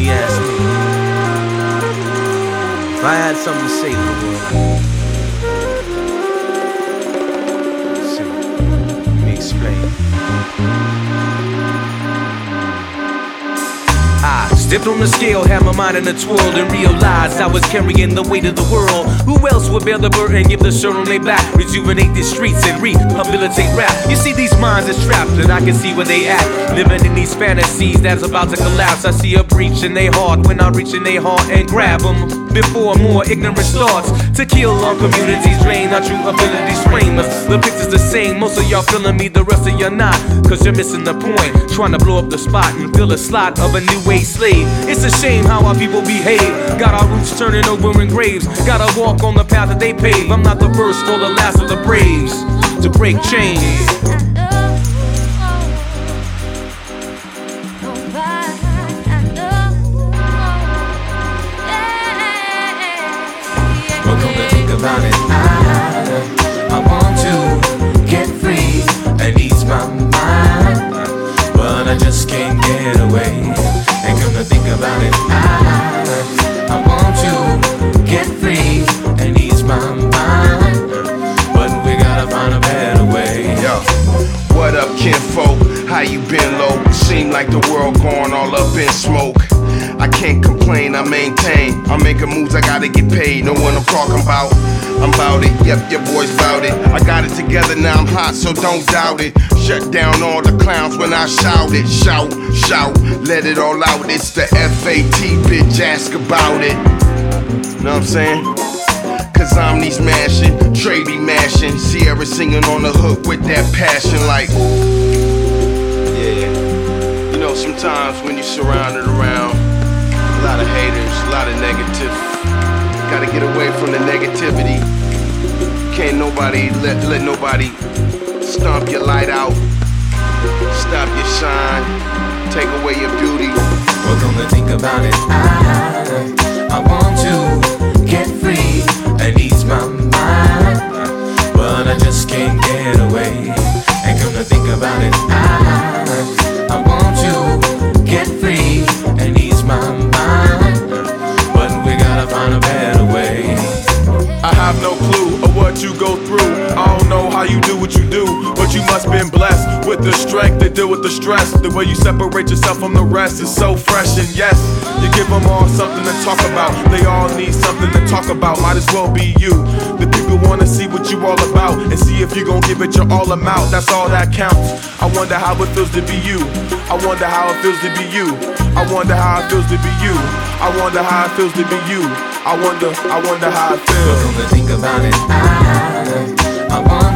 really ask me, if I had something to say to the world, let's see, let me explain. I stepped on the scale, had my mind in a twirl, and realized I was carrying the weight of the world. Who else would bear the burden, give the shirt on their back, rejuvenate the streets and rehabilitate rap? You see, these minds are trapped, and I can see where they at, living in these fantasies that's about to collapse. I see a breach in their heart when I reach in their heart and grab them before more ignorance starts to kill our communities, drain our true abilities, frame us. The picture's the same, most of y'all feeling me, the rest of y'all not, cause you're missing the point, trying to blow up the spot and fill a slot of a new age slave. It's a shame how our people behave, got our roots turning over in graves, gotta walk on the path that they pave. I'm not the first or the last of the braves to break chains. But come to think about it, I want to get free and ease my mind, but I just can't get away. And come to think about it, I want to get free and ease my mind, but we gotta find a better way. Yo, what up, kinfolk? How you been, low? Seem like the world going all up in smoke. I can't complain, I maintain. I'm making moves, I gotta get paid. Know what I'm talking about? I'm bout it, yep, your boy's bout it. I got it together, now I'm hot, so don't doubt it. Shut down all the clowns when I shout it. Shout, shout, let it all out. It's the FAT, bitch, ask about it. Know what I'm saying? Cause I'm these mashing, Trey be mashing, Sierra singing on the hook with that passion like, yeah. You know, sometimes when you're surrounded around a lot of haters, a lot of negative, gotta get away from the negativity. Can't nobody let nobody stomp your light out, stop your shine, take away your beauty. Well, come to think about it, I want to get free and ease my mind, but I just can't get away. And come to think about it, I want to get free and ease my mind, but we gotta find a better way. I have no clue of what you go through. I don't know how you do what you do, but you must been blessed with the strength to deal with the stress. The way you separate yourself from the rest is so fresh, and yes, you give them all something to talk about. They all need something to talk about, might as well be you. The people wanna see what you all about and see if you gon' give it your all amount. That's all that counts. I wonder how it feels to be you. I wonder how it feels to be you. I wonder how it feels to be you. I wonder how it feels to be you. I wonder how it feels. Come to think about it, I want